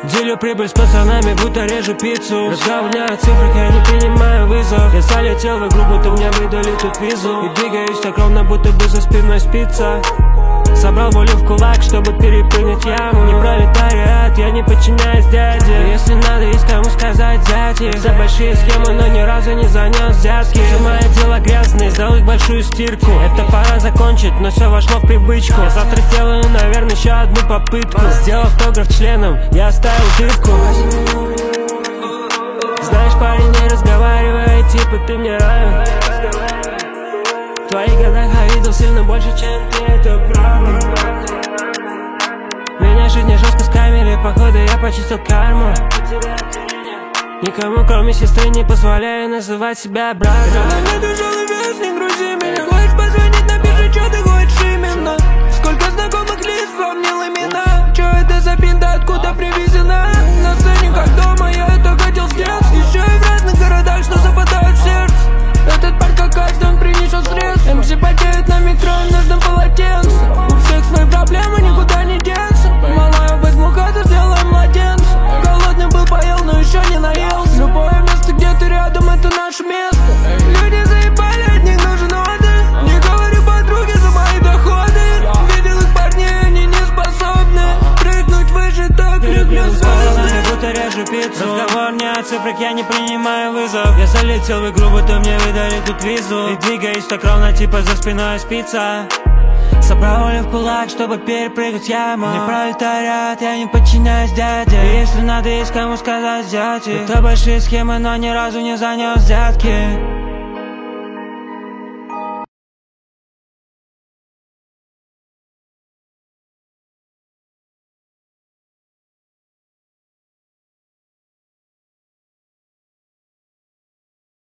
Делю прибыль с пацанами, будто режу пиццу. Разговняю о цифрах, я не принимаю вызов. Я залетел в игру, будто мне выдали тут визу. И двигаюсь так ровно, будто бы за спиной спица. Собрал волю в кулак, чтобы перепрыгнуть яму. Не пролетариат, я не подчиняюсь дяде. И если надо, есть кому сказать зяти. За большие схемы, но ни разу не занес взятки. Все мои дела грязные, сделать большую стирку. Это пора закончить, но все вошло в привычку. Я завтра сделаю, наверное, еще одну попытку. Сделал автограф членом, я оставил дырку. Знаешь, парень, не разговаривай, типа ты мне равен. В твоих годах я видел сильно больше, чем ты, это правда. Меня жизнь не жестко скамили, походу я почистил карму. Никому, кроме сестры, не позволяю называть себя братом. На мне тяжелый вес, не грузи меня. Хочешь позвонить, напиши, что ты хочешь именно. Сколько знакомых лиц, вспомнил имена. Чё это за пинда, откуда привезена? На сцене как дома, я это хотел сделать. Еще и в разных городах, что западает в сердце. Этот парк как каждый, он принесет средств. МС потеют на микро, нужно полотенце. У всех свои проблемы, никуда не деться. Малая, возьму хату, сделаем младенца. Голодный был, поел, но еще не наелся. Любое место, где ты рядом, это наше место. Люди заебали, от них нужен отдых. Не говорю подруге за мои доходы. Видел их парней, они не способны прыгнуть выше, так люблю звезды. Будто режу пиццу. Разговор не о цифрах, я не принимаю вызов. Я залетел в игру, будто мне выдали тут визу. И двигаюсь так ровно, типа за спиной спица. Собрал волю в кулак, чтобы перепрыгнуть яму. Не пролетариат, я не подчиняюсь дяде. И если надо, есть кому сказать зяти. Это большие схемы, но ни разу не занес взятки.